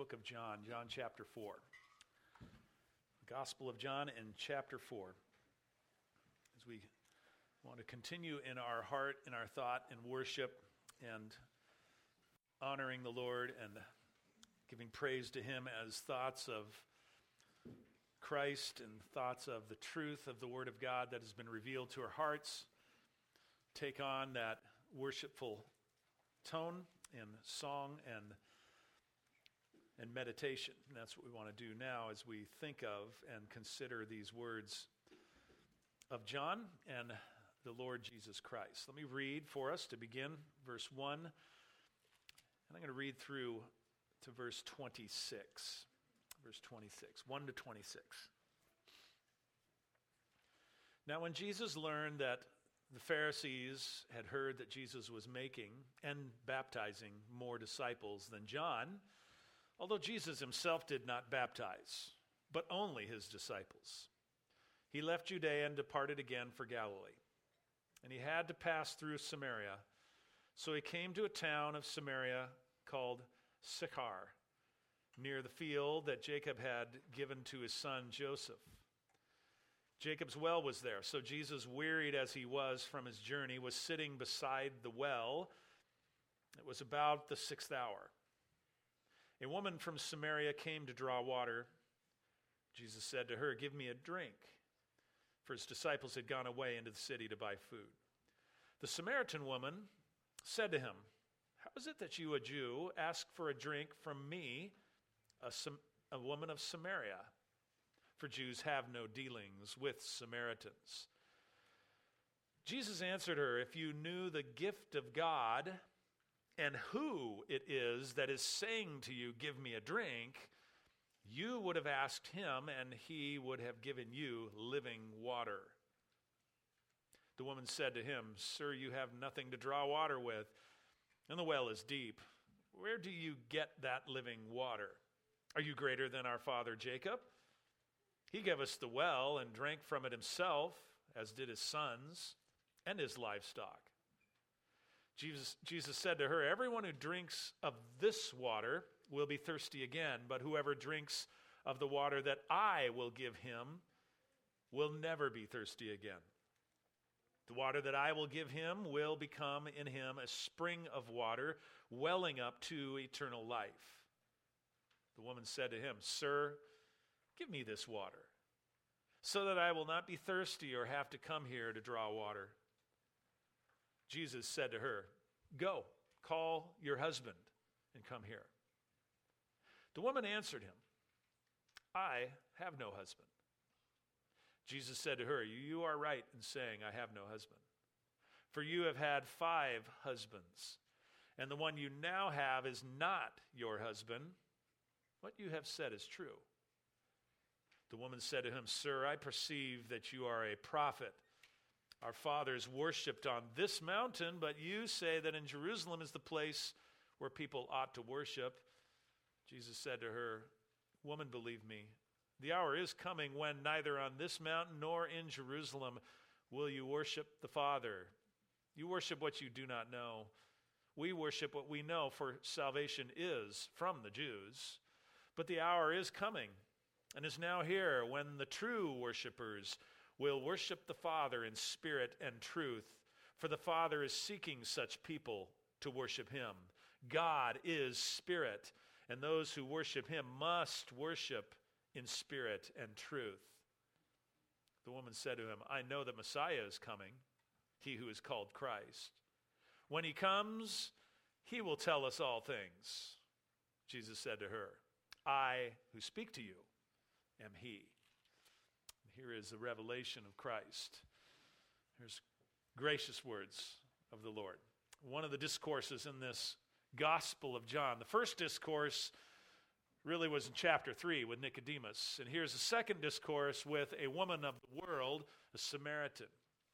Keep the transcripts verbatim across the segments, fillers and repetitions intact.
book of John, John chapter four. Gospel of John in chapter four. As we want to continue in our heart, in our thought, in worship, and honoring the Lord and giving praise to Him as thoughts of Christ and thoughts of the truth of the Word of God that has been revealed to our hearts, take on that worshipful tone in song and and meditation. And that's what we want to do now as we think of and consider these words of John and the Lord Jesus Christ. Let me read for us to begin verse one, and I'm going to read through to verse twenty-six. Verse twenty-six, one to twenty-six. Now when Jesus learned that the Pharisees had heard that Jesus was making and baptizing more disciples than John, although Jesus himself did not baptize, but only his disciples, he left Judea and departed again for Galilee. And he had to pass through Samaria. So he came to a town of Samaria called Sychar, near the field that Jacob had given to his son Joseph. Jacob's well was there, so Jesus, wearied as he was from his journey, was sitting beside the well. It was about the sixth hour. A woman from Samaria came to draw water. Jesus said to her, "Give me a drink," for his disciples had gone away into the city to buy food. The Samaritan woman said to him, "How is it that you, a Jew, ask for a drink from me, a, Sam- a woman of Samaria? For Jews have no dealings with Samaritans." Jesus answered her, "If you knew the gift of God and who it is that is saying to you, 'Give me a drink,' you would have asked him, and he would have given you living water." The woman said to him, "Sir, you have nothing to draw water with, and the well is deep. Where do you get that living water? Are you greater than our father Jacob? He gave us the well and drank from it himself, as did his sons and his livestock." Jesus, Jesus said to her, "Everyone who drinks of this water will be thirsty again, but whoever drinks of the water that I will give him will never be thirsty again. The water that I will give him will become in him a spring of water welling up to eternal life." The woman said to him, "Sir, give me this water, so that I will not be thirsty or have to come here to draw water." Jesus said to her, "Go, call your husband and come here." The woman answered him, "I have no husband." Jesus said to her, "You are right in saying, 'I have no husband.' For you have had five husbands, and the one you now have is not your husband. What you have said is true." The woman said to him, "Sir, I perceive that you are a prophet. Our fathers worshipped on this mountain, but you say that in Jerusalem is the place where people ought to worship." Jesus said to her, "Woman, believe me, the hour is coming when neither on this mountain nor in Jerusalem will you worship the Father. You worship what you do not know. We worship what we know, for salvation is from the Jews. But the hour is coming and is now here when the true worshipers will worship the Father in spirit and truth, for the Father is seeking such people to worship him. God is spirit, and those who worship him must worship in spirit and truth." The woman said to him, "I know that Messiah is coming, he who is called Christ. When he comes, he will tell us all things." Jesus said to her, "I who speak to you am he." Here is the revelation of Christ. Here's gracious words of the Lord. One of the discourses in this Gospel of John. The first discourse really was in chapter three with Nicodemus. And here's the second discourse with a woman of the world, a Samaritan.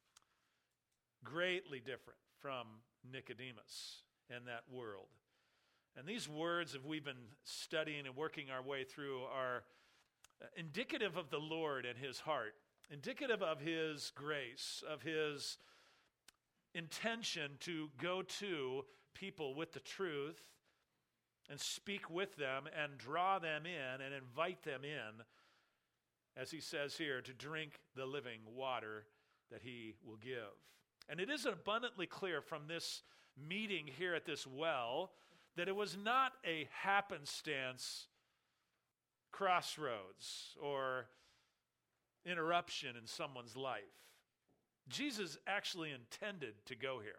Greatly different from Nicodemus and that world. And these words, as we've been studying and working our way through, are indicative of the Lord and his heart, indicative of his grace, of his intention to go to people with the truth and speak with them and draw them in and invite them in, as he says here, to drink the living water that he will give. And it is abundantly clear from this meeting here at this well that it was not a happenstance crossroads or interruption in someone's life. Jesus actually intended to go here,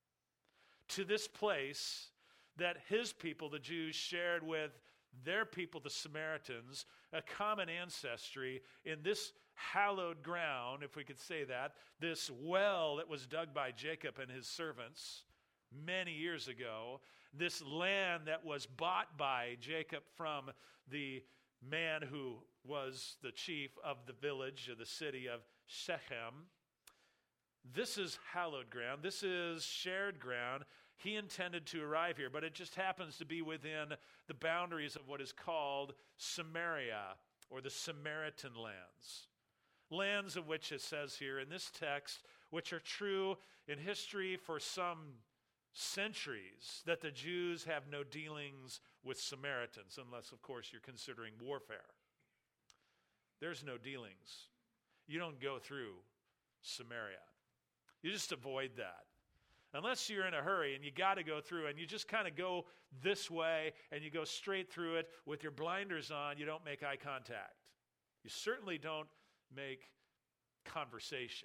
to this place that his people, the Jews, shared with their people, the Samaritans, a common ancestry in this hallowed ground, if we could say that, this well that was dug by Jacob and his servants many years ago, this land that was bought by Jacob from the man who was the chief of the village, of the city of Shechem. This is hallowed ground. This is shared ground. He intended to arrive here, but it just happens to be within the boundaries of what is called Samaria, or the Samaritan lands. Lands of which it says here in this text, which are true in history for some centuries, that the Jews have no dealings with Samaritans, unless, of course, you're considering warfare. There's no dealings. You don't go through Samaria. You just avoid that. Unless you're in a hurry and you got to go through, and you just kind of go this way and you go straight through it with your blinders on, you don't make eye contact. You certainly don't make conversation.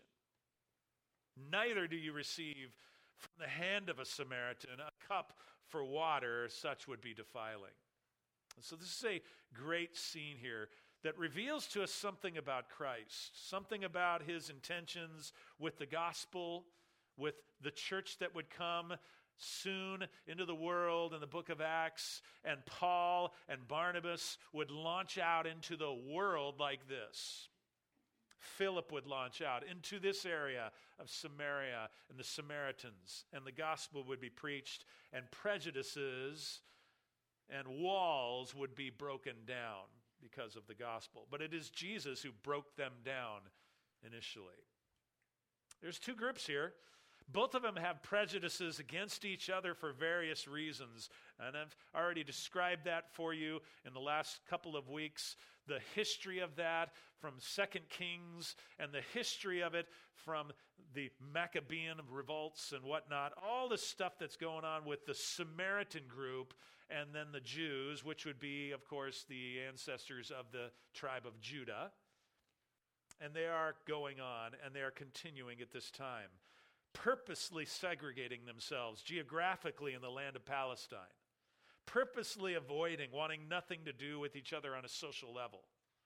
Neither do you receive from the hand of a Samaritan a cup for water, such would be defiling. And so this is a great scene here that reveals to us something about Christ, something about his intentions with the gospel, with the church that would come soon into the world in the book of Acts, and Paul and Barnabas would launch out into the world like this. Philip would launch out into this area of Samaria and the Samaritans, and the gospel would be preached, and prejudices and walls would be broken down because of the gospel. But it is Jesus who broke them down initially. There's two groups here. Both of them have prejudices against each other for various reasons. And I've already described that for you in the last couple of weeks. The history of that from Second Kings, and the history of it from the Maccabean revolts and whatnot. All the stuff that's going on with the Samaritan group and then the Jews, which would be, of course, the ancestors of the tribe of Judah. And they are going on, and they are continuing at this time, purposely segregating themselves geographically in the land of Palestine, purposely avoiding, wanting nothing to do with each other on a social level.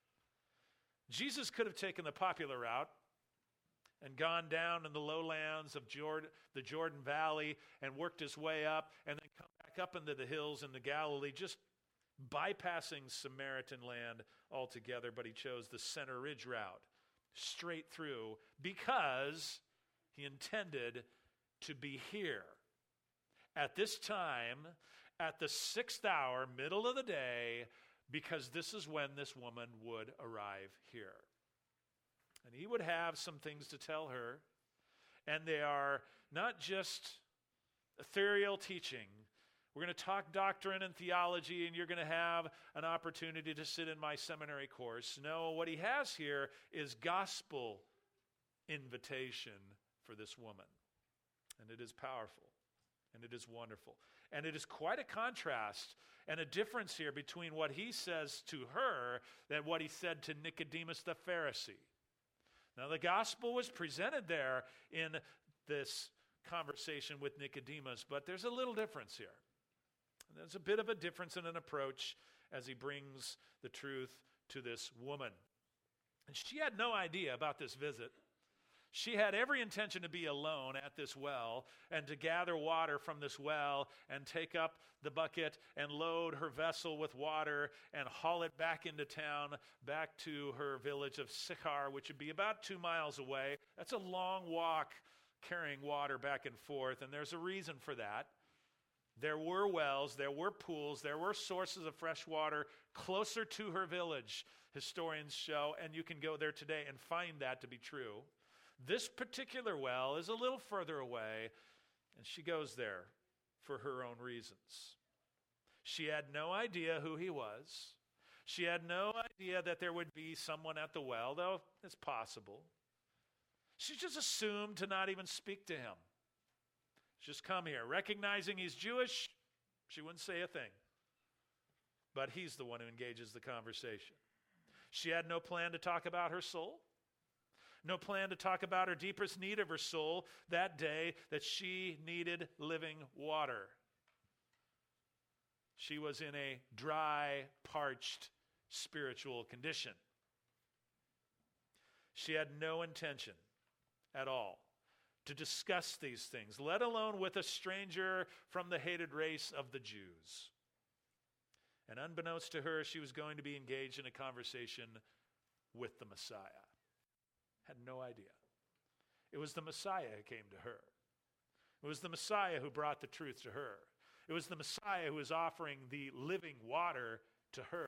Jesus could have taken the popular route and gone down in the lowlands of Jordan, the Jordan Valley, and worked his way up, and then come back up into the hills in the Galilee, just bypassing Samaritan land altogether. But he chose the Center Ridge route, straight through, because he intended to be here at this time, at the sixth hour, middle of the day, because this is when this woman would arrive here. And he would have some things to tell her, and they are not just ethereal teaching. We're going to talk doctrine and theology, and you're going to have an opportunity to sit in my seminary course. No, what he has here is gospel invitation for this woman. And it is powerful, and it is wonderful. And it is quite a contrast and a difference here between what he says to her than what he said to Nicodemus the Pharisee. Now, the gospel was presented there in this conversation with Nicodemus, but there's a little difference here. And there's a bit of a difference in an approach as he brings the truth to this woman. And she had no idea about this visit. She had every intention to be alone at this well and to gather water from this well and take up the bucket and load her vessel with water and haul it back into town, back to her village of Sychar, which would be about two miles away. That's a long walk carrying water back and forth, and there's a reason for that. There were wells, there were pools, there were sources of fresh water closer to her village, historians show, and you can go there today and find that to be true. This particular well is a little further away, and she goes there for her own reasons. She had no idea who he was. She had no idea that there would be someone at the well, though it's possible. She just assumed to not even speak to him. Just come here. Recognizing he's Jewish, she wouldn't say a thing. But he's the one who engages the conversation. She had no plan to talk about her soul. No plan to talk about her deepest need of her soul that day, that she needed living water. She was in a dry, parched spiritual condition. She had no intention at all to discuss these things, let alone with a stranger from the hated race of the Jews. And unbeknownst to her, she was going to be engaged in a conversation with the Messiah. Had no idea. It was the Messiah who came to her. It was the Messiah who brought the truth to her. It was the Messiah who was offering the living water to her.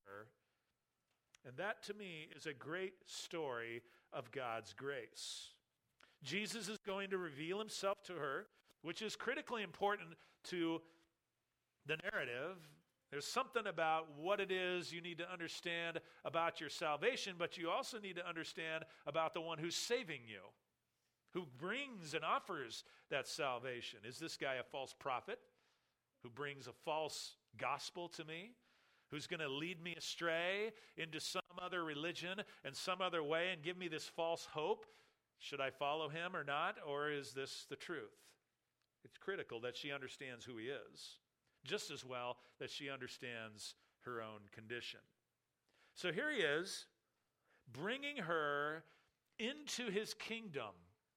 And that, to me, is a great story of God's grace. Jesus is going to reveal himself to her, which is critically important to the narrative. There's something about what it is you need to understand about your salvation, but you also need to understand about the one who's saving you, who brings and offers that salvation. Is this guy a false prophet who brings a false gospel to me, who's going to lead me astray into some other religion and some other way and give me this false hope? Should I follow him or not, or is this the truth? It's critical that she understands who he is, just as well that she understands her own condition. So here he is, bringing her into his kingdom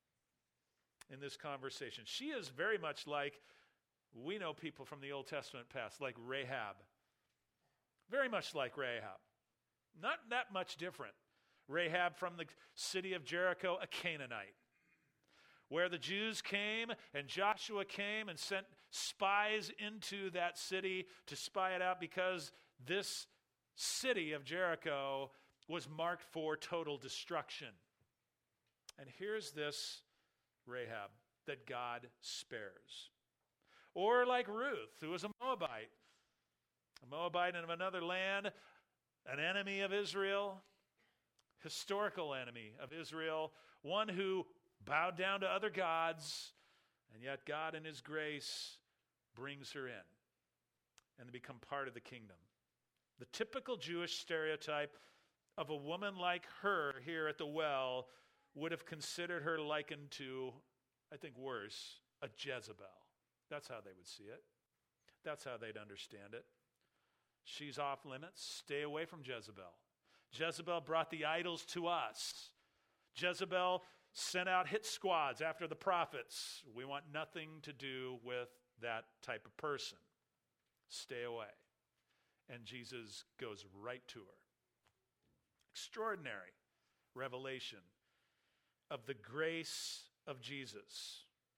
in this conversation. She is very much like, we know people from the Old Testament past, like Rahab. Very much like Rahab. Not that much different. Rahab from the city of Jericho, a Canaanite, where the Jews came and Joshua came and sent spies into that city to spy it out, because this city of Jericho was marked for total destruction. And here's this Rahab that God spares. Or like Ruth, who was a Moabite, a Moabite of another land, an enemy of Israel, historical enemy of Israel, one who bowed down to other gods, and yet God in his grace brings her in and they become part of the kingdom. The typical Jewish stereotype of a woman like her here at the well would have considered her likened to, I think worse, a Jezebel. That's how they would see it. That's how they'd understand it. She's off limits. Stay away from Jezebel. Jezebel brought the idols to us. Jezebel sent out hit squads after the prophets. We want nothing to do with that type of person. Stay away. And Jesus goes right to her. Extraordinary revelation of the grace of Jesus.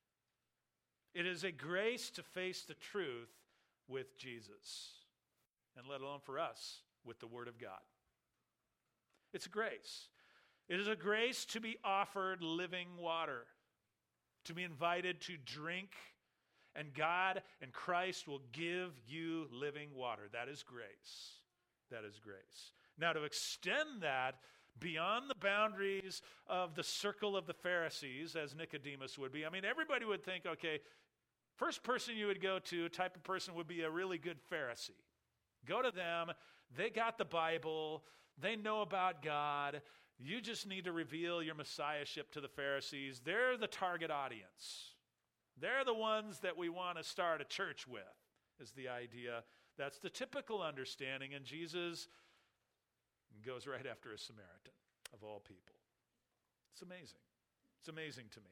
It is a grace to face the truth with Jesus, and let alone for us with the Word of God. It's a grace. It is a grace to be offered living water, to be invited to drink, and God and Christ will give you living water. That is grace. That is grace. Now, to extend that beyond the boundaries of the circle of the Pharisees, as Nicodemus would be, I mean, everybody would think, okay, first person you would go to, type of person, would be a really good Pharisee. Go to them. They got the Bible. They know about God. You just need to reveal your messiahship to the Pharisees. They're the target audience. They're the ones that we want to start a church with, is the idea. That's the typical understanding, and Jesus goes right after a Samaritan, of all people. It's amazing. It's amazing to me.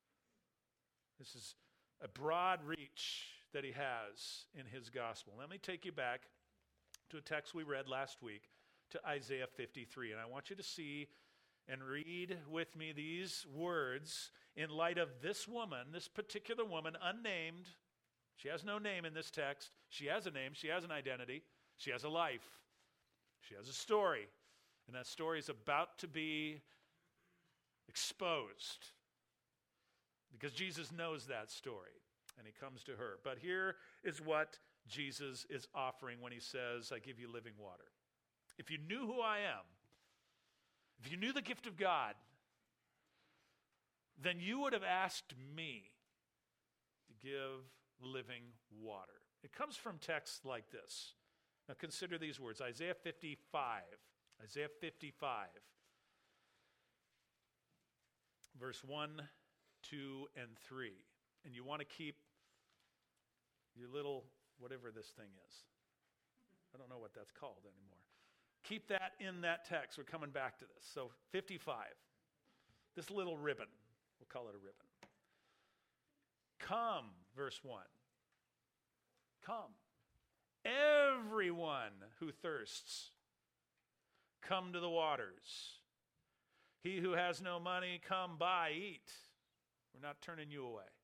This is a broad reach that he has in his gospel. Let me take you back to a text we read last week, to Isaiah fifty-three. And I want you to see and read with me these words in light of this woman, this particular woman, unnamed. She has no name in this text. She has a name. She has an identity. She has a life. She has a story. And that story is about to be exposed, because Jesus knows that story, and he comes to her. But here is what Jesus is offering when he says, I give you living water. If you knew who I am, if you knew the gift of God, then you would have asked me to give living water. It comes from texts like this. Now consider these words, Isaiah fifty-five. Isaiah fifty-five, verse one, two, and three. And you want to keep your little, whatever this thing is. I don't know what that's called anymore. Keep that in that text. We're coming back to this. So fifty-five, this little ribbon. We'll call it a ribbon. Come, verse one. Come. Everyone who thirsts, come to the waters. He who has no money, come buy, eat. We're not turning you away.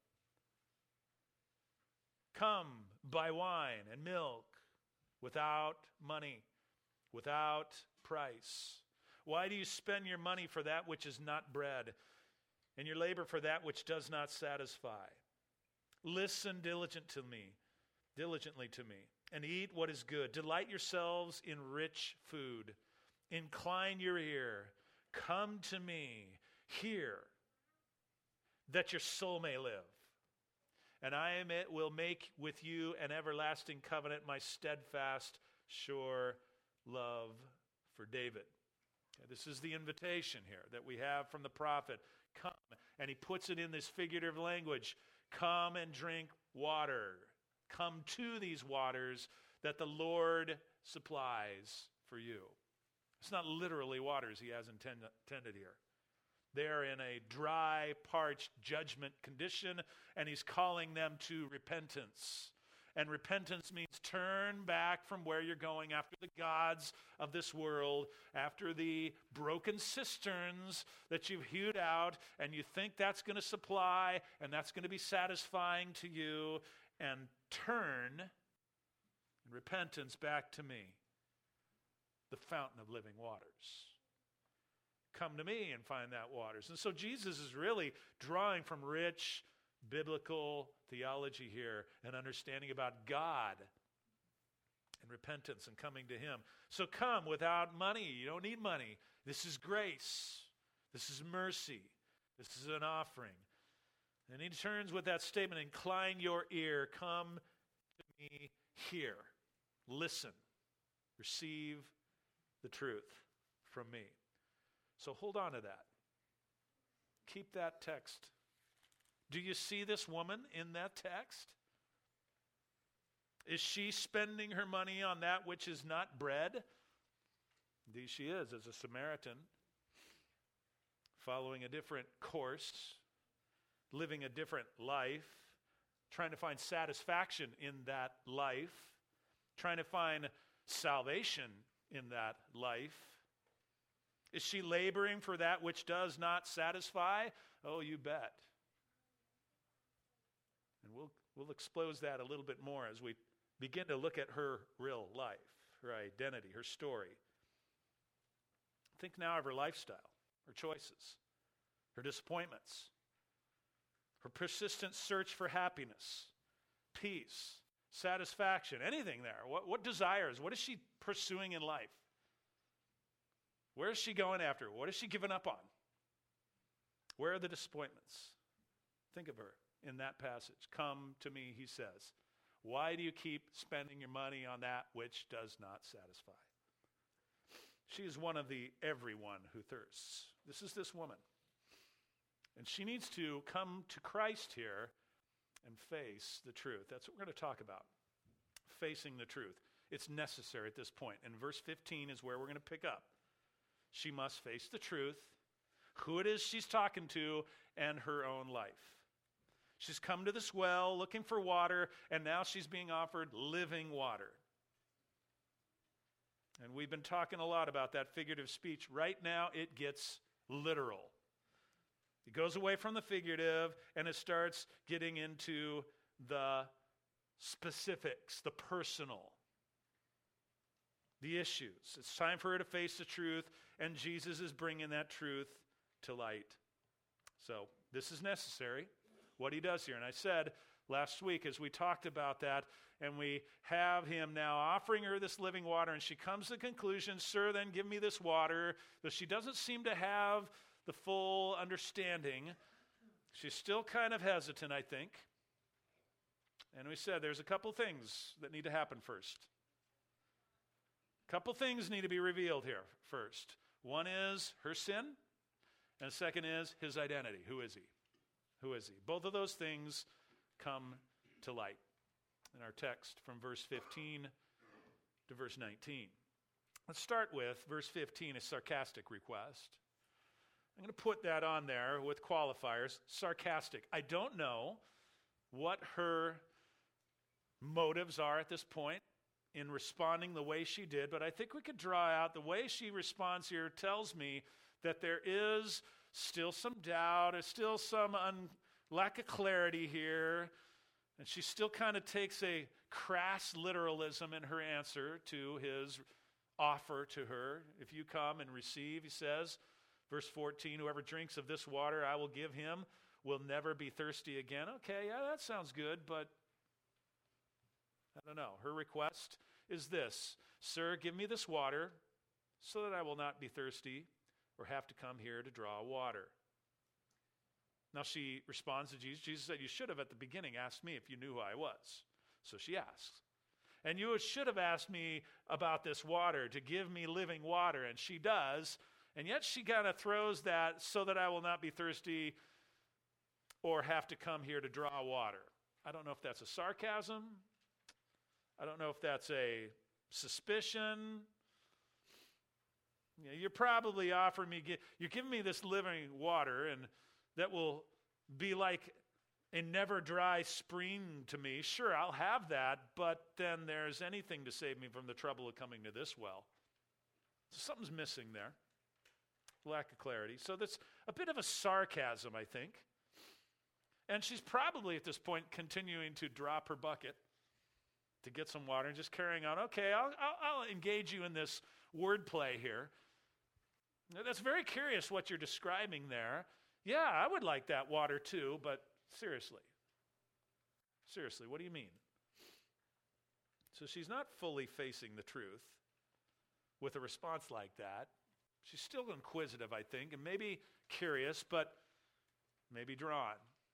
Come, buy wine and milk without money, without price. Why do you spend your money for that which is not bread, and your labor for that which does not satisfy? Listen diligent to me, diligently to me, and eat what is good. Delight yourselves in rich food. Incline your ear. Come to me. Hear, that your soul may live. And I am it will make with you an everlasting covenant, my steadfast, sure love for David. Okay, this is the invitation here that we have from the prophet. Come, and he puts it in this figurative language. Come and drink water. Come to these waters that the Lord supplies for you. It's not literally waters he has intend- intended here. They're in a dry, parched judgment condition, and he's calling them to repentance. And repentance means turn back from where you're going after the gods of this world, after the broken cisterns that you've hewed out, and you think that's going to supply, and that's going to be satisfying to you, and turn in repentance back to me, the fountain of living waters. Come to me and find that waters. And so Jesus is really drawing from rich biblical theology here and understanding about God and repentance and coming to him. So come without money. You don't need money. This is grace. This is mercy. This is an offering. And he turns with that statement, incline your ear, come to me, hear, listen, receive the truth from me. So hold on to that. Keep that text. Do you see this woman in that text? Is she spending her money on that which is not bread? Indeed she is, as a Samaritan, following a different course, living a different life, trying to find satisfaction in that life, trying to find salvation in that life. Is she laboring for that which does not satisfy? Oh, you bet. And we'll we'll expose that a little bit more as we begin to look at her real life, her identity, her story. Think now of her lifestyle, her choices, her disappointments, her persistent search for happiness, peace, satisfaction, anything there. What, what desires? What is she pursuing in life? Where is she going after? What is she giving up on? Where are the disappointments? Think of her in that passage. Come to me, he says. Why do you keep spending your money on that which does not satisfy? She is one of the everyone who thirsts. This is this woman. And she needs to come to Christ here and face the truth. That's what we're going to talk about. Facing the truth. It's necessary at this point. And verse fifteen is where we're going to pick up. She must face the truth, who it is she's talking to, and her own life. She's come to this well looking for water, and now she's being offered living water. And we've been talking a lot about that figurative speech. Right now, it gets literal. It goes away from the figurative, and it starts getting into the specifics, the personal, the issues. It's time for her to face the truth, and Jesus is bringing that truth to light. So this is necessary, what he does here. And I said last week as we talked about that, and we have him now offering her this living water, and she comes to the conclusion, sir, then give me this water. Though she doesn't seem to have the full understanding, she's still kind of hesitant, I think. And we said there's a couple things that need to happen first. A couple things need to be revealed here first. One is her sin, and the second is his identity. Who is he? Who is he? Both of those things come to light in our text from verse fifteen to verse nineteen. Let's start with verse fifteen, a sarcastic request. I'm going to put that on there with qualifiers, sarcastic. I don't know what her motives are at this point in responding the way she did, but I think we could draw out the way she responds here tells me that there is still some doubt, there's still some un- lack of clarity here, and she still kind of takes a crass literalism in her answer to his offer to her. If you come and receive, he says, verse fourteen, whoever drinks of this water I will give him will never be thirsty again. Okay, yeah, that sounds good, but I don't know. Her request is this, sir, give me this water so that I will not be thirsty or have to come here to draw water. Now she responds to Jesus. Jesus said, you should have at the beginning asked me if you knew who I was. So she asks. And you should have asked me about this water, to give me living water. And she does. And yet she kind of throws that so that I will not be thirsty or have to come here to draw water. I don't know if that's a sarcasm. I don't know if that's a suspicion. You know, you're probably offering me, you're giving me this living water, and that will be like a never dry spring to me. Sure, I'll have that, but then there's anything to save me from the trouble of coming to this well. So something's missing there. Lack of clarity. So that's a bit of a sarcasm, I think. And she's probably at this point continuing to drop her bucket to get some water and just carrying on. Okay, I'll, I'll, I'll engage you in this wordplay here. Now, that's very curious what you're describing there. Yeah, I would like that water too, but seriously. Seriously, what do you mean? So she's not fully facing the truth with a response like that. She's still inquisitive, I think, and maybe curious, but maybe drawn.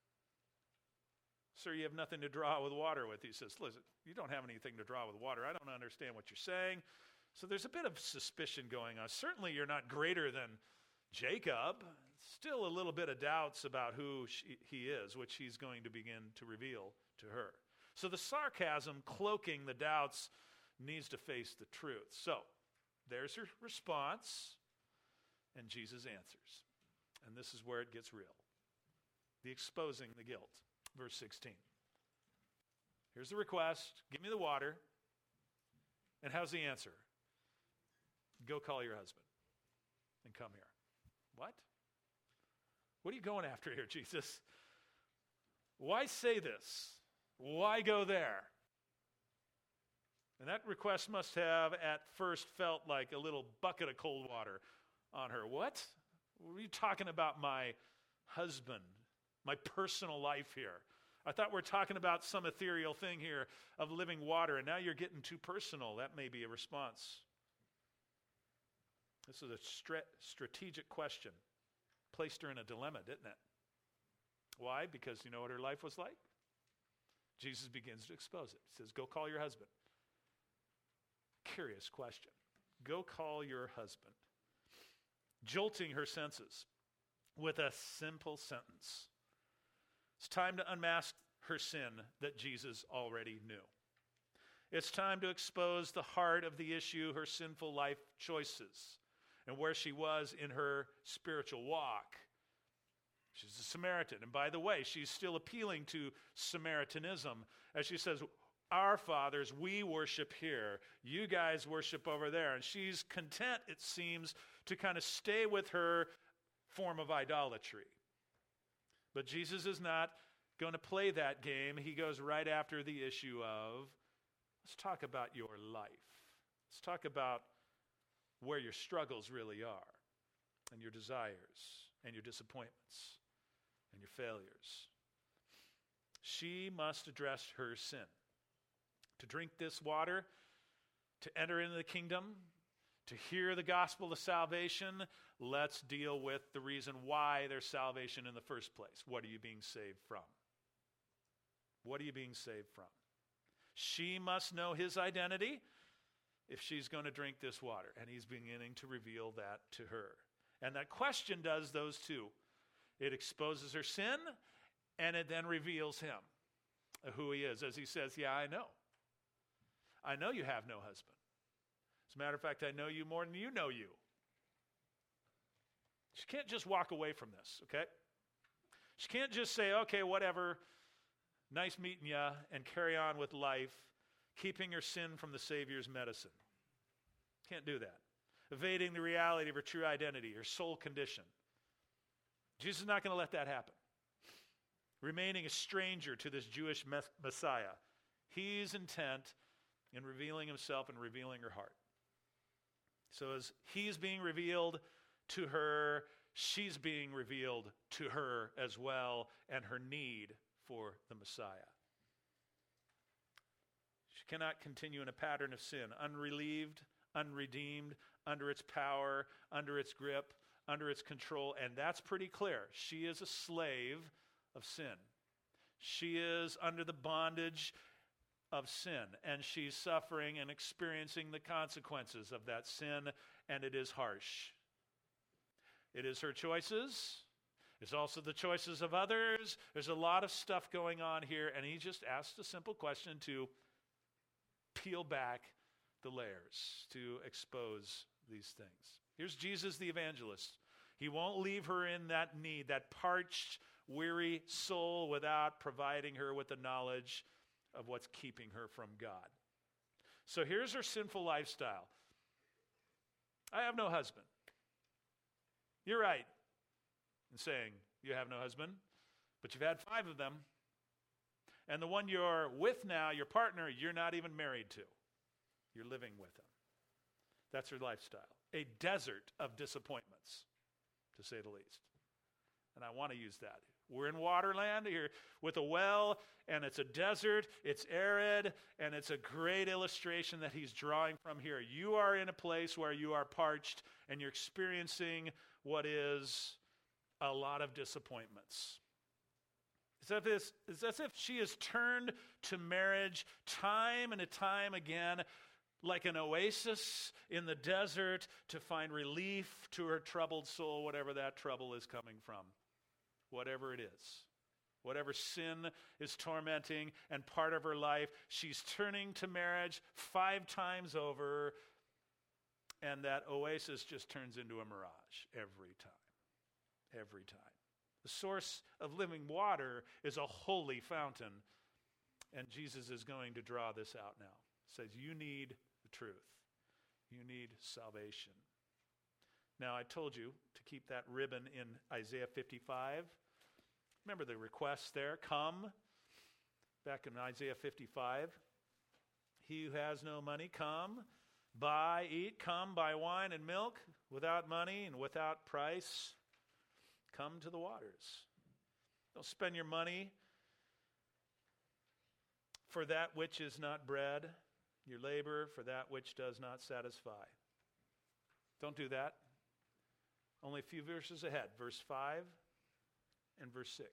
Sir, you have nothing to draw with water with. He says, listen, you don't have anything to draw with water. I don't understand what you're saying. So there's a bit of suspicion going on. Certainly you're not greater than Jacob. Still a little bit of doubts about who she, he is, which he's going to begin to reveal to her. So the sarcasm cloaking the doubts needs to face the truth. So there's her response, and Jesus answers. And this is where it gets real. The exposing the guilt. Verse sixteen. Here's the request. Give me the water. And how's the answer? Go call your husband and come here. What? What are you going after here, Jesus? Why say this? Why go there? And that request must have at first felt like a little bucket of cold water on her. What? What are you talking about, my husband? My personal life here. I thought we we're talking about some ethereal thing here of living water, and now you're getting too personal. That may be a response. This is a stra- strategic question. Placed her in a dilemma, didn't it? Why? Because you know what her life was like? Jesus begins to expose it. He says, go call your husband. Curious question. Go call your husband. Jolting her senses with a simple sentence. It's time to unmask her sin that Jesus already knew. It's time to expose the heart of the issue, her sinful life choices, and where she was in her spiritual walk. She's a Samaritan. And by the way, she's still appealing to Samaritanism as she says, our fathers, we worship here. You guys worship over there. And she's content, it seems, to kind of stay with her form of idolatry. But Jesus is not going to play that game. He goes right after the issue of, let's talk about your life. Let's talk about where your struggles really are, and your desires, and your disappointments, and your failures. She must address her sin. To drink this water, to enter into the kingdom, to hear the gospel of salvation, let's deal with the reason why there's salvation in the first place. What are you being saved from? What are you being saved from? She must know his identity if she's going to drink this water. And he's beginning to reveal that to her. And that question does those two. It exposes her sin, and it then reveals him, who he is. As he says, yeah, I know. I know you have no husband. As a matter of fact, I know you more than you know you. She can't just walk away from this, okay? She can't just say, okay, whatever, nice meeting ya, and carry on with life, keeping her sin from the Savior's medicine. Can't do that. Evading the reality of her true identity, her soul condition. Jesus is not going to let that happen. Remaining a stranger to this Jewish Messiah, he's intent in revealing himself and revealing her heart. So as he's being revealed to her, she's being revealed to her as well, and her need for the Messiah. She cannot continue in a pattern of sin, unrelieved, unredeemed, under its power, under its grip, under its control, and that's pretty clear. She is a slave of sin. She is under the bondage of sin, and she's suffering and experiencing the consequences of that sin, and it is harsh. It is her choices. It's also the choices of others. There's a lot of stuff going on here, and he just asked a simple question to peel back the layers, to expose these things. Here's Jesus the evangelist. He won't leave her in that need, that parched, weary soul, without providing her with the knowledge of what's keeping her from God. So here's her sinful lifestyle. I have no husband. You're right in saying you have no husband, but you've had five of them. And the one you're with now, your partner, you're not even married to. You're living with him. That's her lifestyle. A desert of disappointments, to say the least. And I want to use that. We're in Waterland here with a well, and it's a desert, it's arid, and it's a great illustration that he's drawing from here. You are in a place where you are parched, and you're experiencing what is a lot of disappointments. It's as if, it's as if she has turned to marriage time and time again, like an oasis in the desert, to find relief to her troubled soul, whatever that trouble is coming from. Whatever it is, whatever sin is tormenting and part of her life, she's turning to marriage five times over, and that oasis just turns into a mirage every time, every time. The source of living water is a holy fountain, and Jesus is going to draw this out now. He says, you need the truth. You need salvation. Now, I told you to keep that ribbon in Isaiah fifty-five. Remember the request there, come. Back in Isaiah fifty-five. He who has no money, come. Buy, eat, come, buy wine and milk without money and without price. Come to the waters. Don't spend your money for that which is not bread, your labor for that which does not satisfy. Don't do that. Only a few verses ahead, verse five and verse six.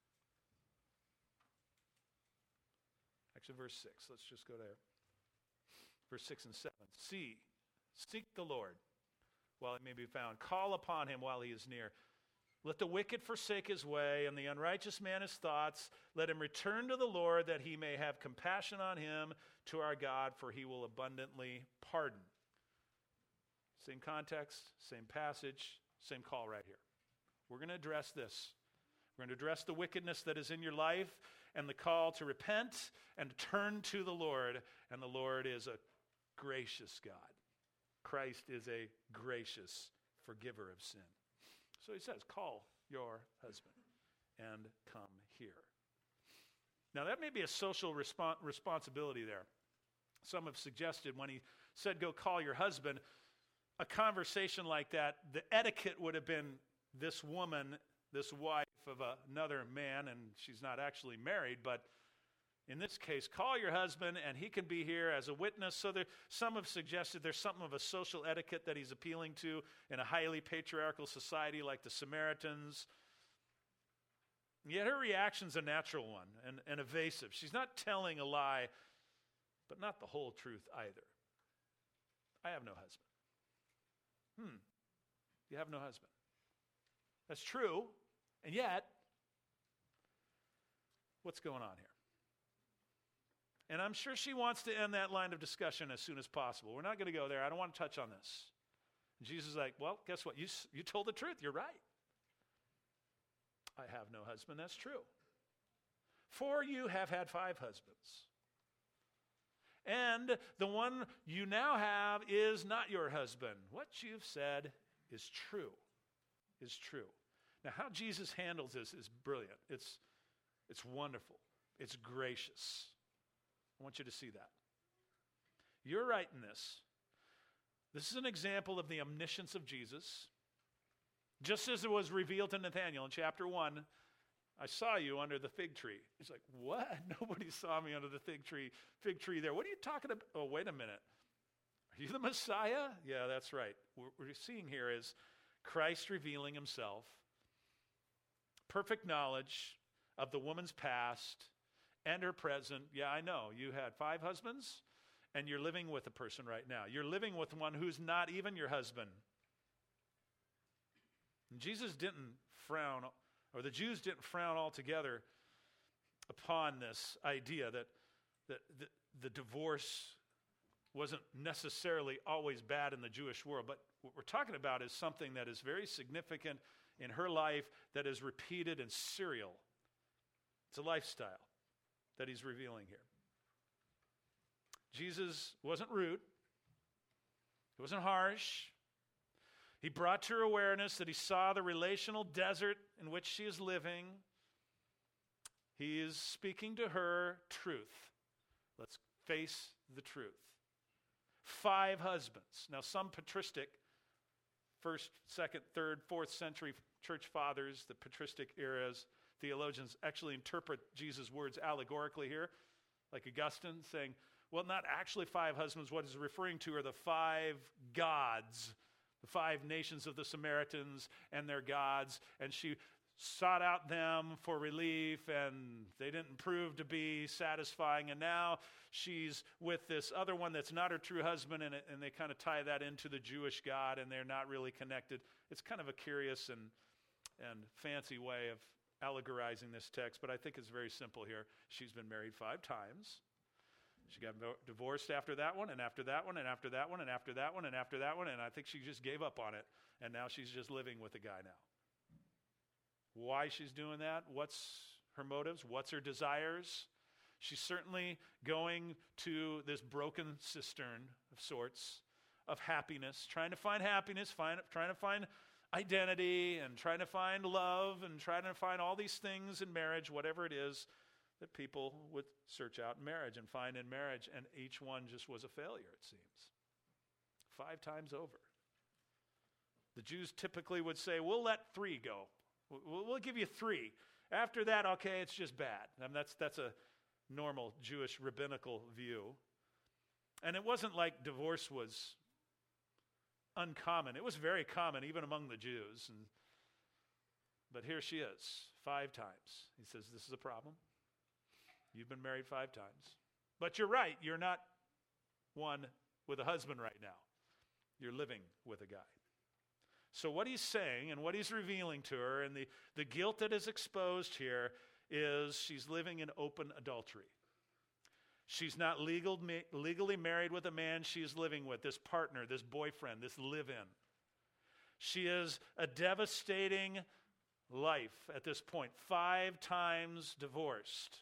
Actually, verse six. Let's just go there. Verse six and seven. See, seek the Lord while he may be found. Call upon him while he is near. Let the wicked forsake his way, and the unrighteous man his thoughts. Let him return to the Lord, that he may have compassion on him, to our God, for he will abundantly pardon. Same context, same passage, same call right here. We're going to address this. We're going to address the wickedness that is in your life and the call to repent and to turn to the Lord. And the Lord is a gracious God. Christ is a gracious forgiver of sin. So he says, call your husband and come here. Now that may be a social respons- responsibility there. Some have suggested when he said, go call your husband, a conversation like that, the etiquette would have been this woman this wife of another man, and she's not actually married, but in this case, call your husband, and he can be here as a witness. So there, some have suggested there's something of a social etiquette that he's appealing to in a highly patriarchal society like the Samaritans. Yet her reaction's a natural one and, and evasive. She's not telling a lie, but not the whole truth either. I have no husband. Hmm. You have no husband. That's true, and yet, what's going on here? And I'm sure she wants to end that line of discussion as soon as possible. We're not going to go there. I don't want to touch on this. And Jesus is like, well, guess what? You, you told the truth. You're right. I have no husband. That's true. For you have had five husbands. And the one you now have is not your husband. What you've said is true. Is true. Now, how Jesus handles this is brilliant. It's, it's wonderful. It's gracious. I want you to see that. You're right in this. This is an example of the omniscience of Jesus. Just as it was revealed to Nathanael in chapter one, I saw you under the fig tree. He's like, what? Nobody saw me under the fig tree, fig tree there. What are you talking about? Oh, wait a minute. Are you the Messiah? Yeah, that's right. What we're seeing here is Christ revealing himself, perfect knowledge of the woman's past and her present. Yeah, I know. You had five husbands, and you're living with a person right now. You're living with one who's not even your husband. And Jesus didn't frown, or the Jews didn't frown altogether upon this idea that, that the, the divorce wasn't necessarily always bad in the Jewish world. But what we're talking about is something that is very significant in her life that is repeated and serial. It's a lifestyle that he's revealing here. Jesus wasn't rude. He wasn't harsh. He brought to her awareness that he saw the relational desert in which she is living. He is speaking to her truth. Let's face the truth. Five husbands. Now, some patristic, first, second, third, fourth century church fathers, the patristic eras, theologians actually interpret Jesus' words allegorically here, like Augustine, saying, well, not actually five husbands. What he's referring to are the five gods, the five nations of the Samaritans and their gods, and she sought out them for relief, and they didn't prove to be satisfying, and now she's with this other one that's not her true husband, and, it, and they kind of tie that into the Jewish God, and they're not really connected. It's kind of a curious and, and fancy way of allegorizing this text, but I think it's very simple here. She's been married five times. She got divorced after that one, and after that one, and after that one, and after that one, and after that one, and I think she just gave up on it, and now she's just living with a guy now. Why she's doing that? What's her motives? What's her desires? She's certainly going to this broken cistern of sorts of happiness, trying to find happiness, find, trying to find identity, and trying to find love, and trying to find all these things in marriage, whatever it is that people would search out in marriage and find in marriage, and each one just was a failure, it seems. Five times over. The Jews typically would say, we'll let three go. We'll, we'll give you three. After that, okay, it's just bad. I mean, that's, that's a normal Jewish rabbinical view. And it wasn't like divorce was uncommon. It was very common, even among the Jews. And, but here she is, five times. He says, this is a problem. You've been married five times. But you're right, you're not one with a husband right now. You're living with a guy. So what he's saying and what he's revealing to her, and the, the guilt that is exposed here, is she's living in open adultery. She's not legal, legally married with a man she's living with, this partner, this boyfriend, this live-in. She is a devastating life at this point, five times divorced.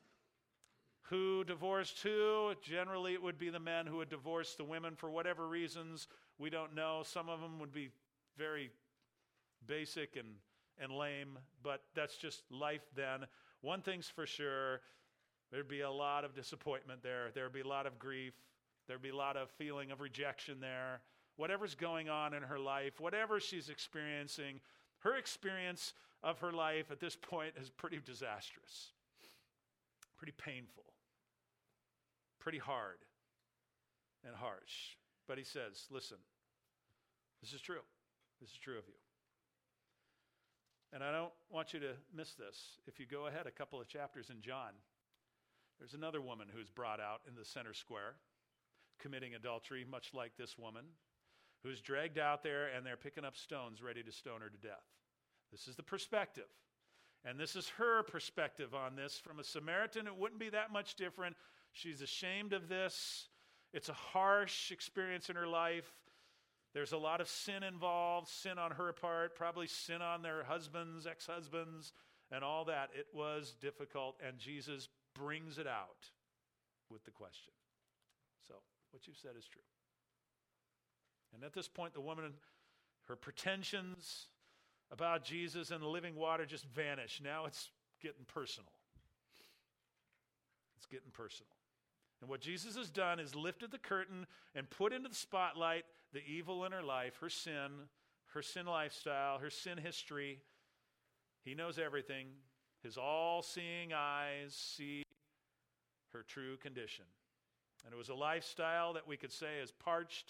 Who divorced who? Generally, it would be the men who would divorce the women for whatever reasons. We don't know. Some of them would be very basic and, and lame, but that's just life then. One thing's for sure, there'd be a lot of disappointment there. There'd be a lot of grief. There'd be a lot of feeling of rejection there. Whatever's going on in her life, whatever she's experiencing, her experience of her life at this point is pretty disastrous, pretty painful, pretty hard and harsh. But he says, listen, this is true. This is true of you. And I don't want you to miss this. If you go ahead a couple of chapters in John, there's another woman who's brought out in the center square, committing adultery, much like this woman, who's dragged out there, and they're picking up stones ready to stone her to death. This is the perspective. And this is her perspective on this. From a Samaritan, it wouldn't be that much different. She's ashamed of this. It's a harsh experience in her life. There's a lot of sin involved, sin on her part, probably sin on their husbands, ex-husbands, and all that. It was difficult, and Jesus brings it out with the question. So, what you've said is true. And at this point, the woman, her pretensions about Jesus and the living water just vanish. Now it's getting personal. It's getting personal. And what Jesus has done is lifted the curtain and put into the spotlight the evil in her life, her sin, her sin lifestyle, her sin history. He knows everything. His all-seeing eyes see her true condition. And it was a lifestyle that we could say is parched,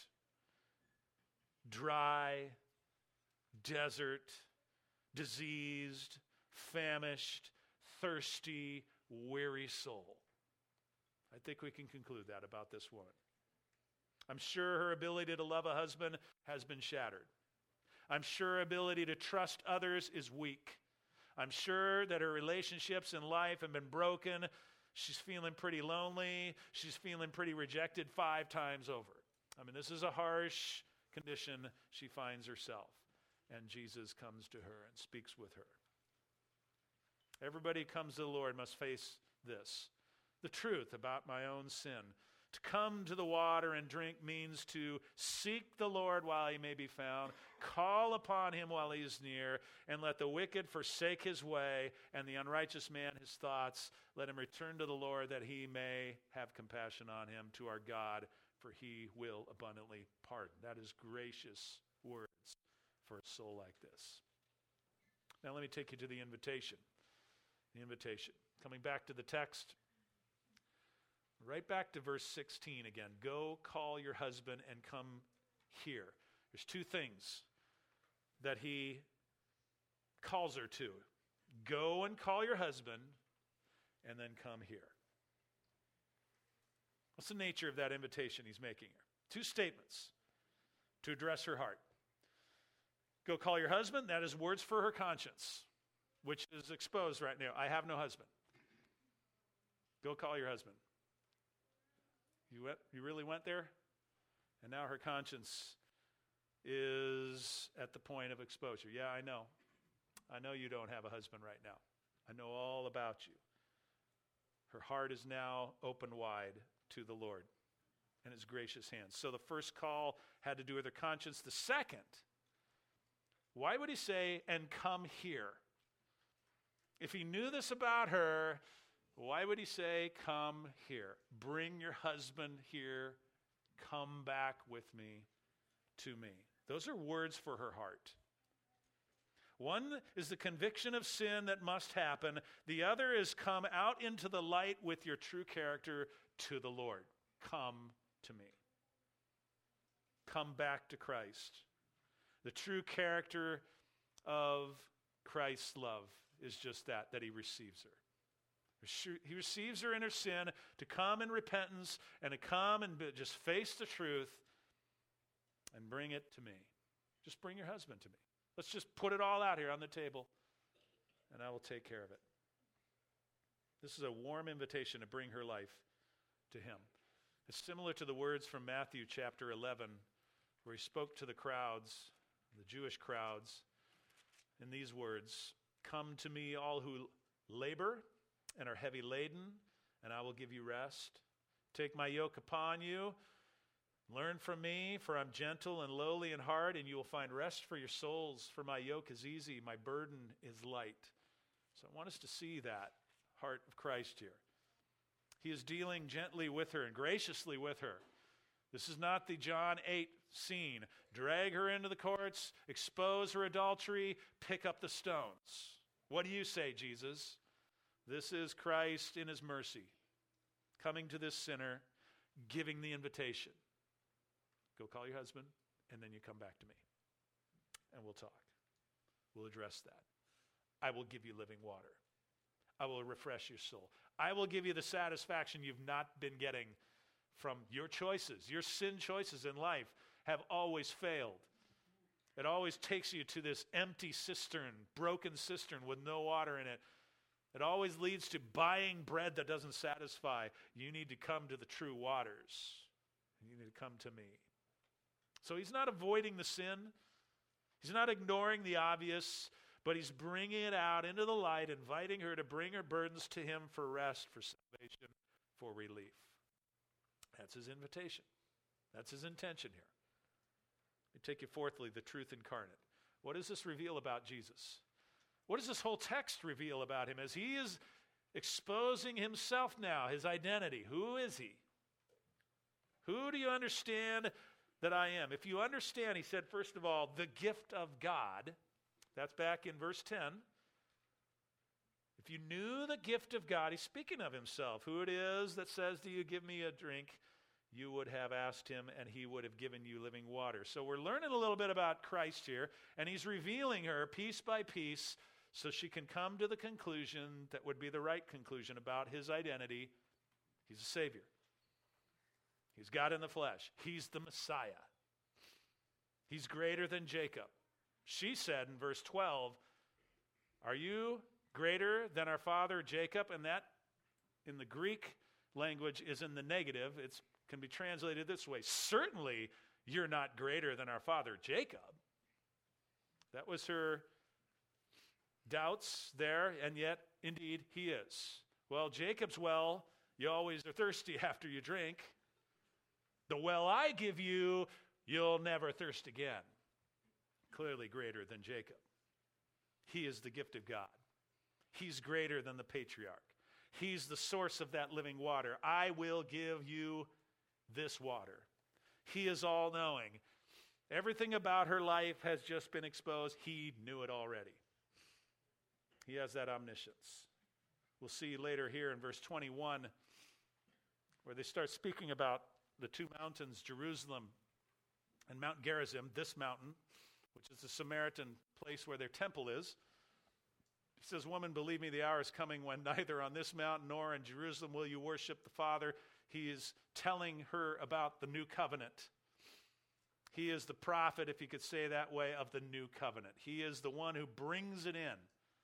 dry, desert, diseased, famished, thirsty, weary soul. I think we can conclude that about this woman. I'm sure her ability to love a husband has been shattered. I'm sure her ability to trust others is weak. I'm sure that her relationships in life have been broken. She's feeling pretty lonely. She's feeling pretty rejected five times over. I mean, this is a harsh condition she finds herself. And Jesus comes to her and speaks with her. Everybody who comes to the Lord must face this. The truth about my own sin. To come to the water and drink means to seek the Lord while he may be found, call upon him while he is near, and let the wicked forsake his way, and the unrighteous man his thoughts. Let him return to the Lord that he may have compassion on him, to our God, for he will abundantly pardon. That is gracious words for a soul like this. Now let me take you to the invitation. The invitation. Coming back to the text, right back to verse sixteen again. Go call your husband and come here. There's two things that he calls her to. Go and call your husband and then come here. What's the nature of that invitation he's making here? Two statements to address her heart. Go call your husband. That is words for her conscience, which is exposed right now. I have no husband. Go call your husband. You went, you really went there? And now her conscience is at the point of exposure. Yeah, I know. I know you don't have a husband right now. I know all about you. Her heart is now open wide to the Lord and his gracious hands. So the first call had to do with her conscience. The second, why would he say, and come here? If he knew this about her, why would he say, come here? Bring your husband here. Come back with me to me. Those are words for her heart. One is the conviction of sin that must happen. The other is come out into the light with your true character to the Lord. Come to me. Come back to Christ. The true character of Christ's love is just that, that he receives her. He receives her in her sin to come in repentance and to come and just face the truth and bring it to me. Just bring your husband to me. Let's just put it all out here on the table and I will take care of it. This is a warm invitation to bring her life to him. It's similar to the words from Matthew chapter eleven, where he spoke to the crowds, the Jewish crowds, in these words, come to me all who labor and are heavy laden, and I will give you rest. Take my yoke upon you. Learn from me, for I'm gentle and lowly in heart, and you will find rest for your souls. For my yoke is easy, my burden is light. So I want us to see that heart of Christ here. He is dealing gently with her and graciously with her. This is not the John eight scene. Drag her into the courts, expose her adultery, pick up the stones. What do you say, Jesus? This is Christ in his mercy, coming to this sinner, giving the invitation. Go call your husband, and then you come back to me, and we'll talk. We'll address that. I will give you living water. I will refresh your soul. I will give you the satisfaction you've not been getting from your choices. Your sin choices in life have always failed. It always takes you to this empty cistern, broken cistern with no water in it. It always leads to buying bread that doesn't satisfy. You need to come to the true waters. You need to come to me. So he's not avoiding the sin. He's not ignoring the obvious, but he's bringing it out into the light, inviting her to bring her burdens to him for rest, for salvation, for relief. That's his invitation. That's his intention here. Let me take you fourthly, the truth incarnate. What does this reveal about Jesus? What does this whole text reveal about him as he is exposing himself now, his identity? Who is he? Who do you understand that I am? If you understand, he said, first of all, the gift of God. That's back in verse ten. If you knew the gift of God, he's speaking of himself. Who it is that says, do you give me a drink? You would have asked him, and he would have given you living water. So we're learning a little bit about Christ here, and he's revealing her piece by piece so she can come to the conclusion that would be the right conclusion about his identity. He's a Savior. He's God in the flesh. He's the Messiah. He's greater than Jacob. She said in verse twelve, are you greater than our father Jacob? And that, in the Greek language, is in the negative. It can be translated this way. Certainly, you're not greater than our father Jacob. That was her doubts there, and yet, indeed, he is. Well, Jacob's well, you always are thirsty after you drink. The well I give you, you'll never thirst again. Clearly greater than Jacob. He is the gift of God. He's greater than the patriarch. He's the source of that living water. I will give you this water. He is all-knowing. Everything about her life has just been exposed. He knew it already. He has that omniscience. We'll see later here in verse twenty-one where they start speaking about the two mountains, Jerusalem and Mount Gerizim, this mountain, which is the Samaritan place where their temple is. He says, woman, believe me, the hour is coming when neither on this mountain nor in Jerusalem will you worship the Father. He is telling her about the new covenant. He is the prophet, if you could say that way, of the new covenant. He is the one who brings it in.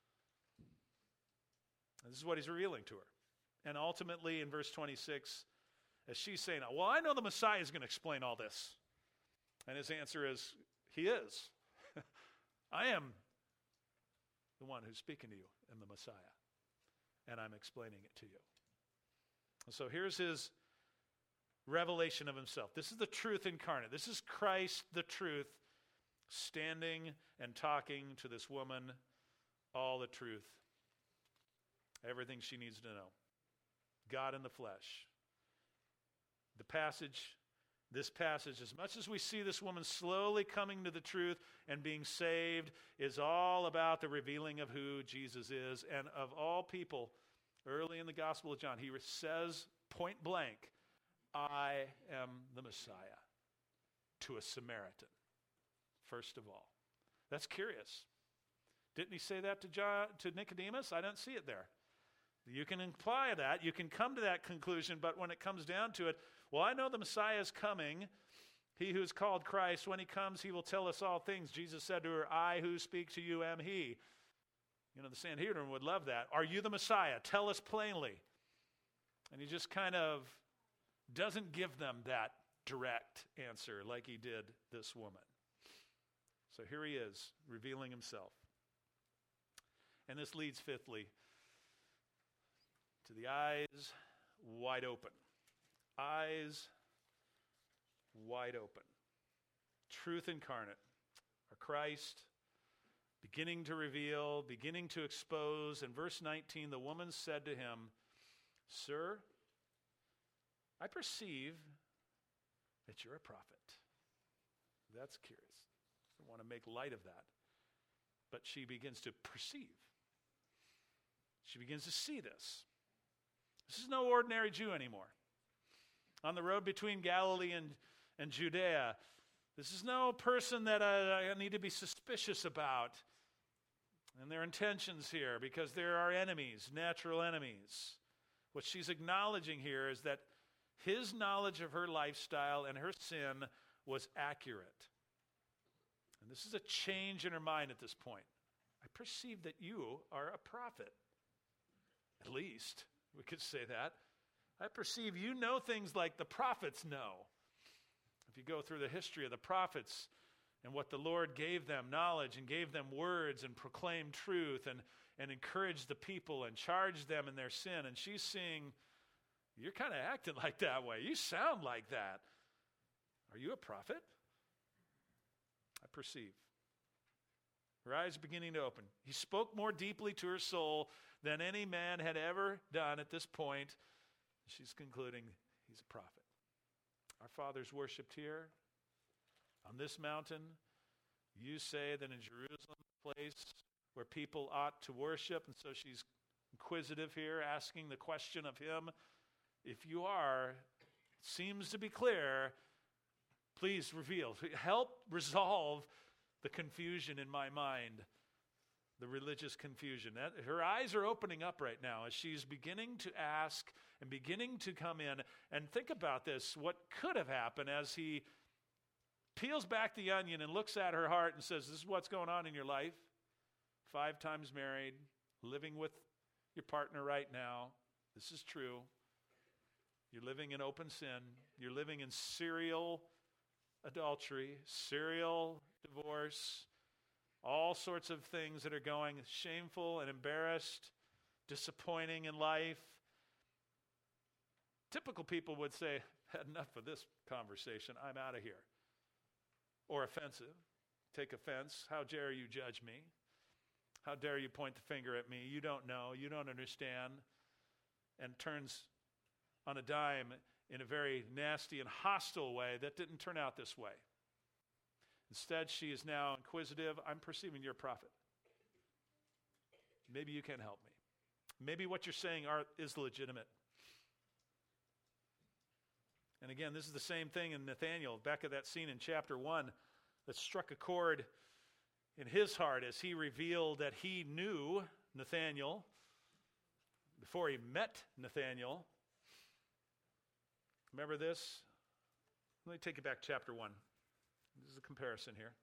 And this is what he's revealing to her. And ultimately, in verse twenty-six, as she's saying, well, I know the Messiah is going to explain all this. And his answer is, he is. I am the one who's speaking to you, am the Messiah. And I'm explaining it to you. And so here's his revelation of himself. This is the truth incarnate. This is Christ, the truth, standing and talking to this woman all the truth. Everything she needs to know. God in the flesh. The passage, this passage, as much as we see this woman slowly coming to the truth and being saved, is all about the revealing of who Jesus is. And of all people, early in the Gospel of John, he says point blank, I am the Messiah, to a Samaritan, first of all. That's curious. Didn't he say that to John, to Nicodemus? I don't see it there. You can imply that, you can come to that conclusion, but when it comes down to it, well, I know the Messiah is coming. He who is called Christ, when he comes, he will tell us all things. Jesus said to her, I who speak to you am he. You know, the Sanhedrin would love that. Are you the Messiah? Tell us plainly. And he just kind of doesn't give them that direct answer like he did this woman. So here he is, revealing himself. And this leads, fifthly, to the eyes wide open. Eyes wide open. Truth incarnate. Our Christ beginning to reveal, beginning to expose. In verse nineteen, the woman said to him, Sir, I perceive that you're a prophet. That's curious. I want to make light of that. But she begins to perceive. She begins to see this. This is no ordinary Jew anymore. On the road between Galilee and, and Judea, this is no person that I, I need to be suspicious about and their intentions here, because there are enemies, natural enemies. What she's acknowledging here is that his knowledge of her lifestyle and her sin was accurate. And this is a change in her mind at this point. I perceive that you are a prophet. At least, we could say that. I perceive you know things like the prophets know. If you go through the history of the prophets and what the Lord gave them, knowledge, and gave them words, and proclaimed truth, and, and encouraged the people, and charged them in their sin, and she's seeing, you're kind of acting like that way. You sound like that. Are you a prophet? I perceive. Her eyes beginning to open. He spoke more deeply to her soul than any man had ever done at this point. She's concluding, he's a prophet. Our fathers worshipped here on this mountain. You say that in Jerusalem, the place where people ought to worship, and so she's inquisitive here, asking the question of him. If you are, it seems to be clear, please reveal. Help resolve the confusion in my mind, the religious confusion. That, her eyes are opening up right now as she's beginning to ask and beginning to come in. And think about this, what could have happened as he peels back the onion and looks at her heart and says, this is what's going on in your life. Five times married, living with your partner right now. This is true. You're living in open sin. You're living in serial adultery, serial divorce, all sorts of things that are going shameful and embarrassed, disappointing in life. Typical people would say, had enough of this conversation, I'm out of here. Or offensive, take offense. How dare you judge me? How dare you point the finger at me? You don't know, you don't understand. And turns on a dime in a very nasty and hostile way that didn't turn out this way. Instead, she is now inquisitive. I'm perceiving you're a prophet. Maybe you can help me. Maybe what you're saying are, is legitimate. And again, this is the same thing in Nathanael, back at that scene in chapter one that struck a chord in his heart as he revealed that he knew Nathanael before he met Nathanael. Remember this? Let me take it back to chapter one. This is a comparison here.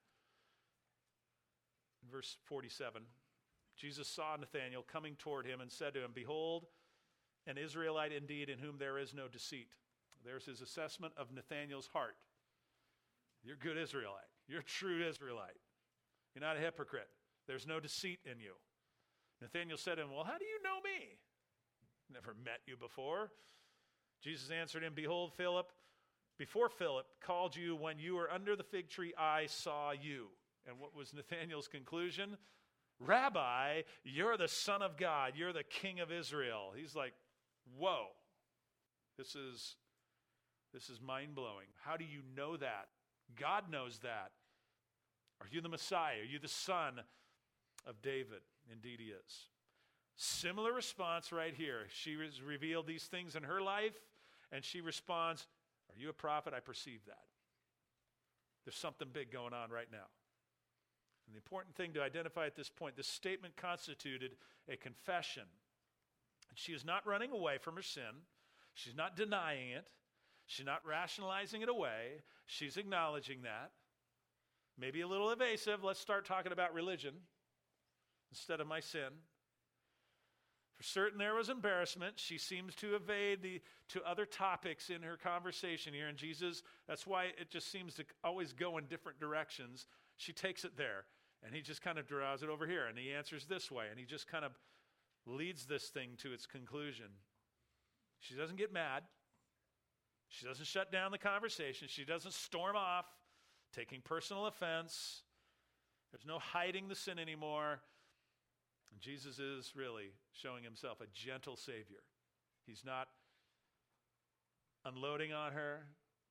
In verse forty-seven, Jesus saw Nathanael coming toward him and said to him, behold, an Israelite indeed in whom there is no deceit. There's his assessment of Nathanael's heart. You're a good Israelite. You're a true Israelite. You're not a hypocrite. There's no deceit in you. Nathanael said to him, well, how do you know me? Never met you before. Jesus answered him, behold, Philip, before Philip called you when you were under the fig tree, I saw you. And what was Nathanael's conclusion? Rabbi, you're the Son of God. You're the King of Israel. He's like, whoa, this is, this is mind-blowing. How do you know that? God knows that. Are you the Messiah? Are you the Son of David? Indeed he is. Similar response right here. She has revealed these things in her life, and she responds, are you a prophet? I perceive that. There's something big going on right now. And the important thing to identify at this point, this statement constituted a confession. And she is not running away from her sin. She's not denying it. She's not rationalizing it away. She's acknowledging that. Maybe a little evasive. Let's start talking about religion instead of my sin. For certain, there was embarrassment. She seems to evade the to other topics in her conversation here. And Jesus, that's why it just seems to always go in different directions. She takes it there, and he just kind of draws it over here, and he answers this way, and he just kind of leads this thing to its conclusion. She doesn't get mad. She doesn't shut down the conversation. She doesn't storm off, taking personal offense. There's no hiding the sin anymore. And Jesus is really showing himself a gentle Savior. He's not unloading on her.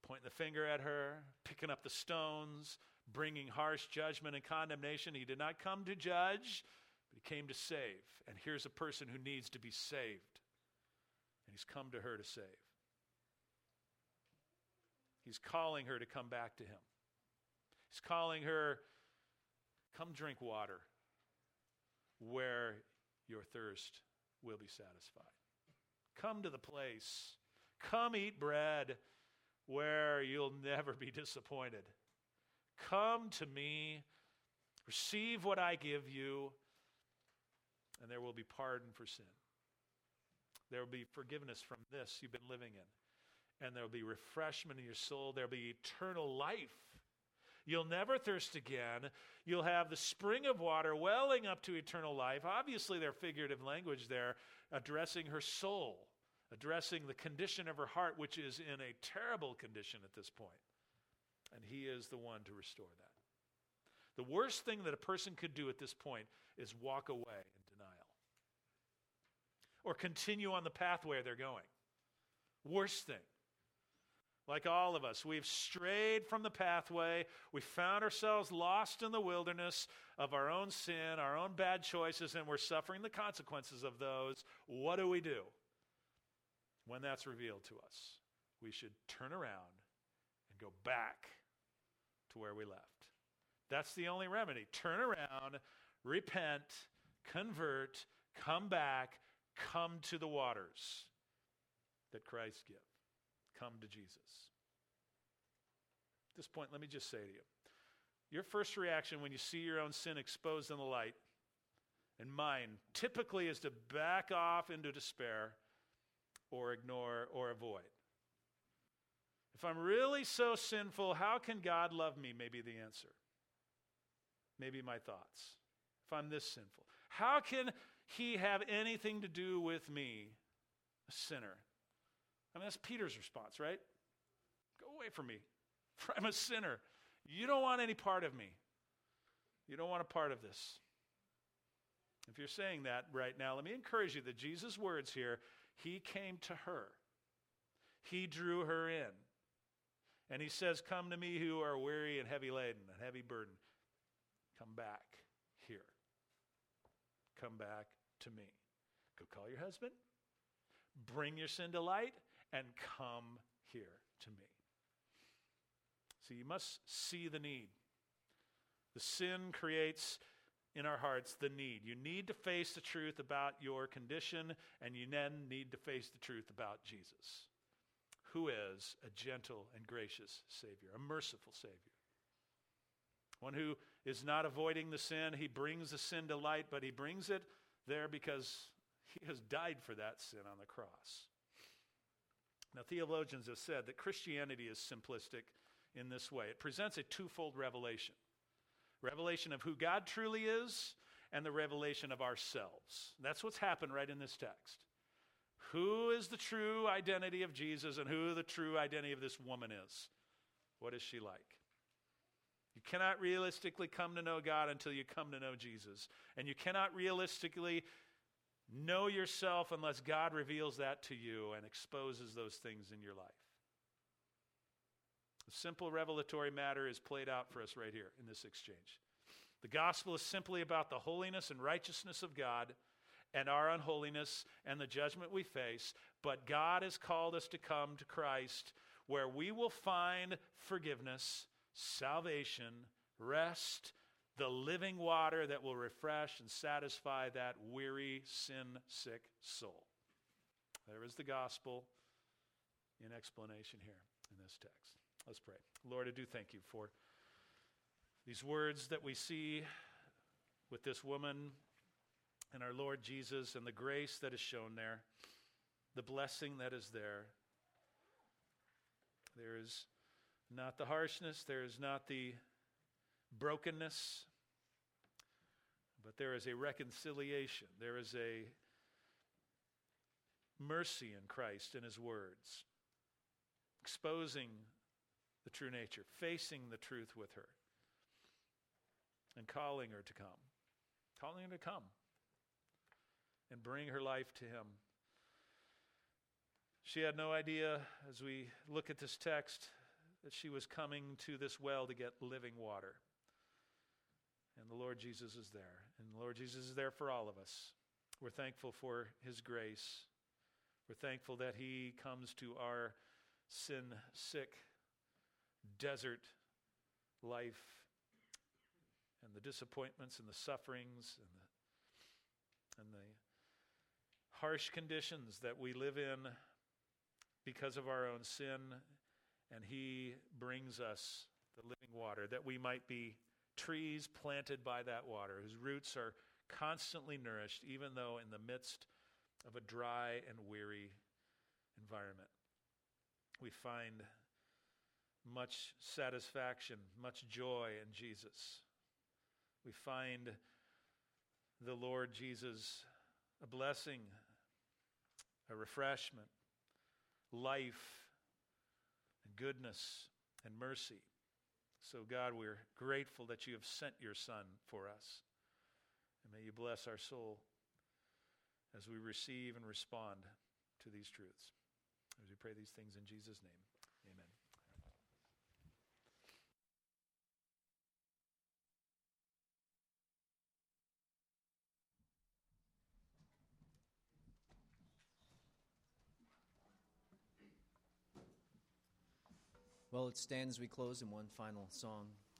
pointing the finger at her, picking up the stones, bringing harsh judgment and condemnation. He did not come to judge, but he came to save. And here's a person who needs to be saved. And he's come to her to save. He's calling her to come back to him. He's calling her, come drink water where your thirst will be satisfied. Come to the place. Come eat bread where you'll never be disappointed. Come to me, receive what I give you, and there will be pardon for sin. There will be forgiveness from this you've been living in. And there will be refreshment in your soul. There will be eternal life. You'll never thirst again. You'll have the spring of water welling up to eternal life. Obviously, they're figurative language there, addressing her soul, addressing the condition of her heart, which is in a terrible condition at this point. And he is the one to restore that. The worst thing that a person could do at this point is walk away in denial or continue on the pathway they're going. Worst thing. Like all of us, we've strayed from the pathway. We found ourselves lost in the wilderness of our own sin, our own bad choices, and we're suffering the consequences of those. What do we do? When that's revealed to us, we should turn around and go back to where we left. That's the only remedy. Turn around, repent, convert, come back, come to the waters that Christ gives. Come to Jesus. At this point, let me just say to you, your first reaction when you see your own sin exposed in the light, and mine typically is to back off into despair or ignore or avoid. If I'm really so sinful, how can God love me? May be the answer. Maybe my thoughts. If I'm this sinful, how can he have anything to do with me, a sinner? I mean, that's Peter's response, right? Go away from me, for I'm a sinner. You don't want any part of me. You don't want a part of this. If you're saying that right now, let me encourage you that Jesus' words here, he came to her. He drew her in. And he says, come to me who are weary and heavy laden and heavy burden. Come back here. Come back to me. Go call your husband. Bring your sin to light. And come here to me. So you must see the need. The sin creates in our hearts the need. You need to face the truth about your condition, and you then need to face the truth about Jesus, who is a gentle and gracious Savior, a merciful Savior. One who is not avoiding the sin. He brings the sin to light, but he brings it there because he has died for that sin on the cross. Now, theologians have said that Christianity is simplistic in this way. It presents a twofold revelation. Revelation of who God truly is and the revelation of ourselves. That's what's happened right in this text. Who is the true identity of Jesus and who the true identity of this woman is? What is she like? You cannot realistically come to know God until you come to know Jesus. And you cannot realistically know yourself unless God reveals that to you and exposes those things in your life. The simple revelatory matter is played out for us right here in this exchange. The gospel is simply about the holiness and righteousness of God and our unholiness and the judgment we face, but God has called us to come to Christ where we will find forgiveness, salvation, rest, the living water that will refresh and satisfy that weary, sin-sick soul. There is the gospel in explanation here in this text. Let's pray. Lord, I do thank you for these words that we see with this woman and our Lord Jesus and the grace that is shown there, the blessing that is there. There is not the harshness, there is not the brokenness, but there is a reconciliation. There is a mercy in Christ in his words, exposing the true nature, facing the truth with her, and calling her to come, calling her to come and bring her life to him. She had no idea, as we look at this text, that she was coming to this well to get living water. And the Lord Jesus is there. And the Lord Jesus is there for all of us. We're thankful for his grace. We're thankful that he comes to our sin-sick desert life and the disappointments and the sufferings and the, and the harsh conditions that we live in because of our own sin, and he brings us the living water that we might be trees planted by that water, whose roots are constantly nourished, even though in the midst of a dry and weary environment. We find much satisfaction, much joy in Jesus. We find the Lord Jesus a blessing, a refreshment, life, and goodness, and mercy. So God, we're grateful that you have sent your Son for us. And may you bless our soul as we receive and respond to these truths. As we pray these things in Jesus' name, amen. Well, let's stand as we close in one final song.